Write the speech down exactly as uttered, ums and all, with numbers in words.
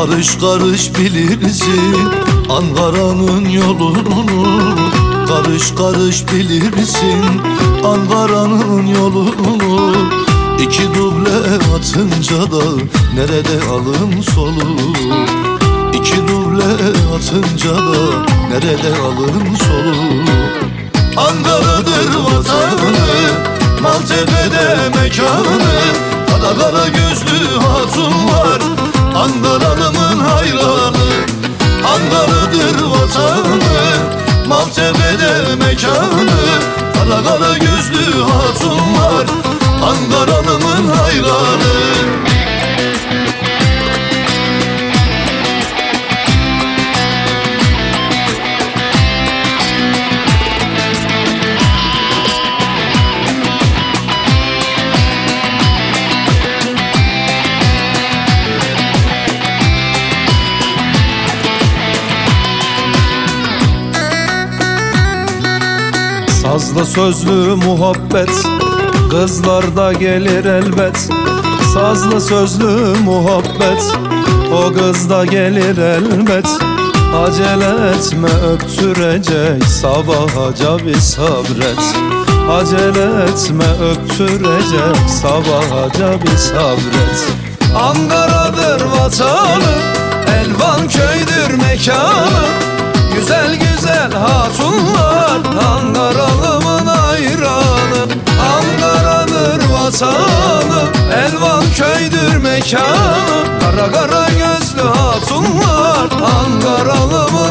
Karış karış bilirsin Ankara'nın yolunu. Karış karış bilirsin Ankara'nın yolunu. İki duble atınca da nerede alın solu. İki duble atınca da nerede alın solu. Ankara'dır vatanı, Maltepe'de mekanı. Kara kara gözlü hatun var, Ankara'nın hayranı. Ankara'dır vatanı, Maltepe'de mekanı. Kara kara gözlü hatun var, Ankara'nın hayranı. Sazlı sözlü muhabbet kızlarda gelir elbet. Sazlı sözlü muhabbet o kızda gelir elbet. Acele etme öptürecek sabahaca bir sabret. Acele etme öptürecek sabahaca bir sabret. Ankara'dır vatanı, Elvan köydür mekanı. Güzel güzel hatunlar, Ankara'lımın hayranı. Ankara'dır vatanı, Elvan köydür mekanı. Kara kara gözlü hatunlar, Ankara'lımın